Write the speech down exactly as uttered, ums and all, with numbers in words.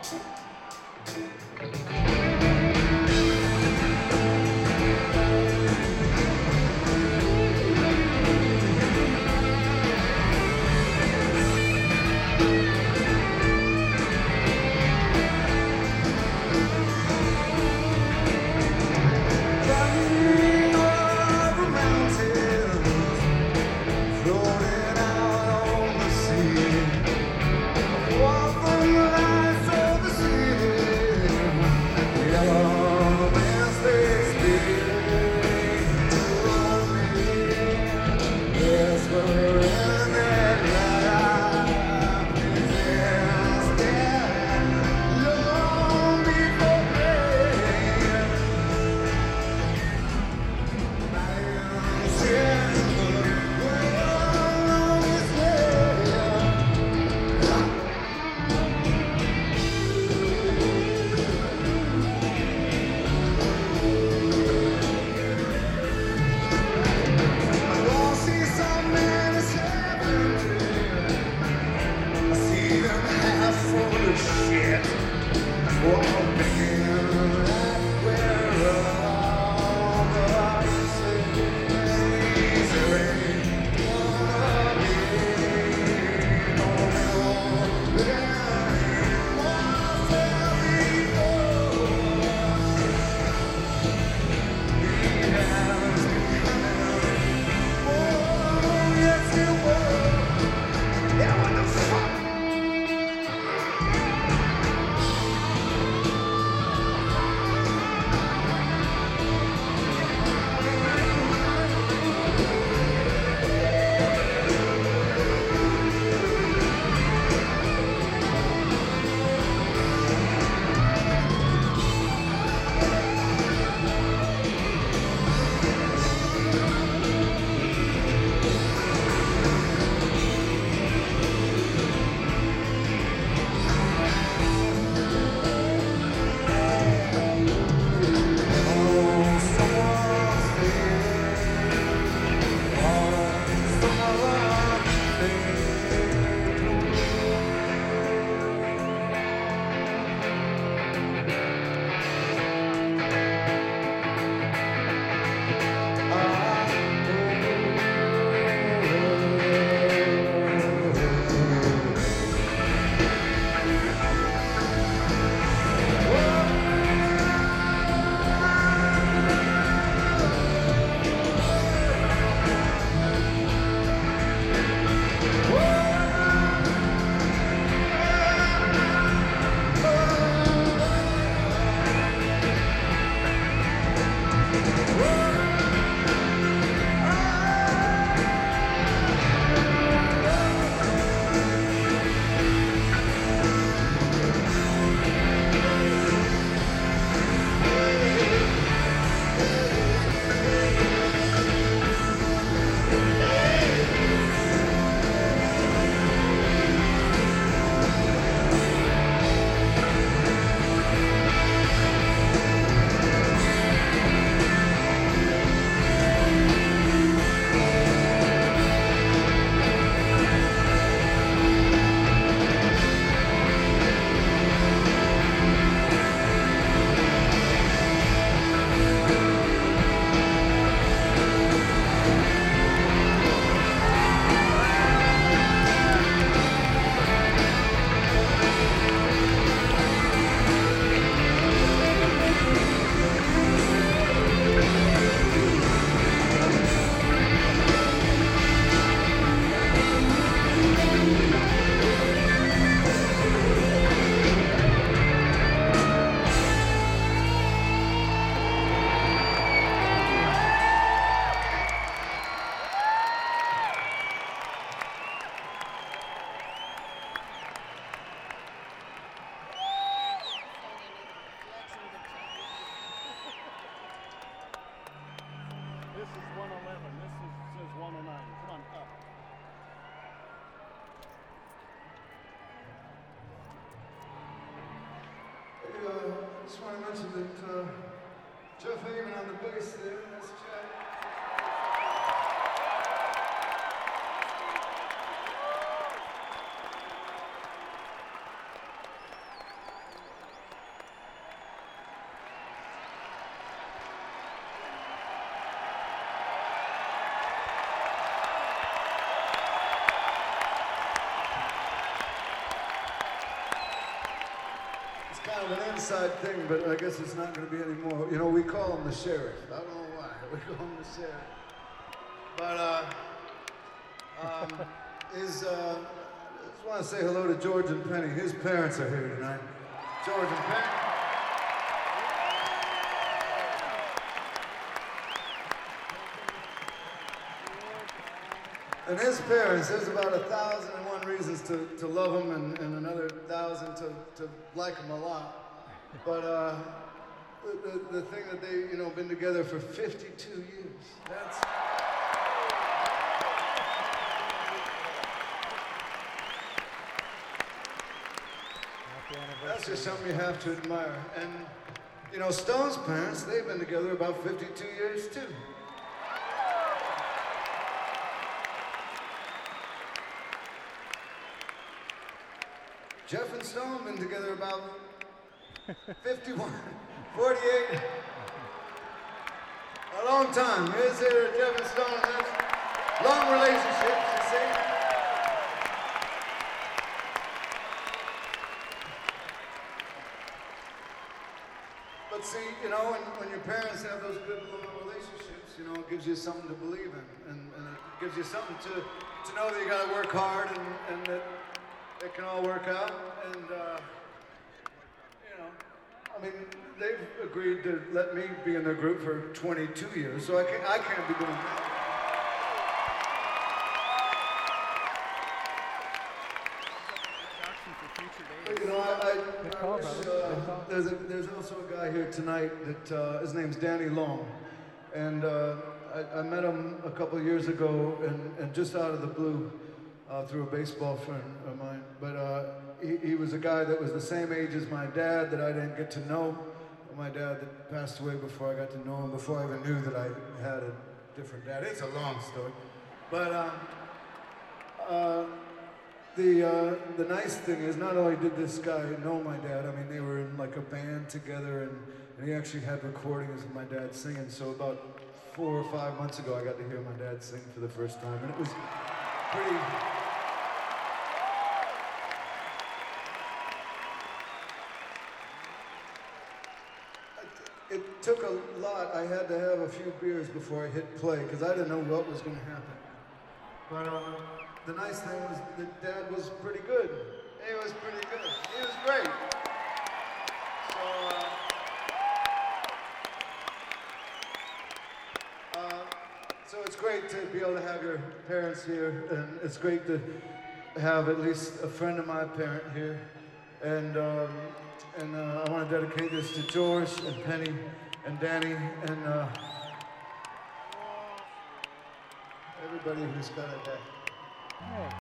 just want to mention that uh, Jeff Haven on the bass there, that's Jack. kind of an inside thing, but I guess it's not going to be anymore. You know, we call him the sheriff. I don't know why. We call him the sheriff. But, uh, um, his, uh, I just want to say hello to George and Penny. His parents are here tonight. George and Penny. And his parents, there's about a thousand and one reasons to, to love him and, and another thousand to, to like him a lot. But uh, the, the, the thing that they, you know, been together for fifty-two years. That's... That's just something you have to admire. And, you know, Stone's parents, they've been together about fifty-two years, too. Jeff and Stone been together about fifty-one, forty-eight, a long time. Here's here, Jeff and Stone, that's long relationships, you see. But see, you know, when, when your parents have those good long relationships, you know, it gives you something to believe in, and, and it gives you something to, to know that you gotta work hard and, and that it can all work out, and, uh, you know, I mean, they've agreed to let me be in their group for twenty-two years, so I can't, I can't be doing that. But, you know, I, I, I wish, uh, there's, a, there's also a guy here tonight that, uh, his name's Danny Long, and uh, I, I met him a couple of years ago, and, and just out of the blue, Uh, through a baseball friend of mine, but uh, he, he was a guy that was the same age as my dad that I didn't get to know. My dad that passed away before I got to know him, before I even knew that I had a different dad. It's a long story, but uh, uh, the uh, the nice thing is not only did this guy know my dad, I mean they were in like a band together, and, and he actually had recordings of my dad singing. So about four or five months ago, I got to hear my dad sing for the first time, and it was pretty. It took a lot. I had to have a few beers before I hit play because I didn't know what was going to happen. But uh, the nice thing was that Dad was pretty good. He was pretty good. He was great. So, uh, uh, so it's great to be able to have your parents here, and it's great to have at least a friend of my parent here. And. Um, And uh, I want to dedicate this to George and Penny and Danny and uh, everybody who's got a day.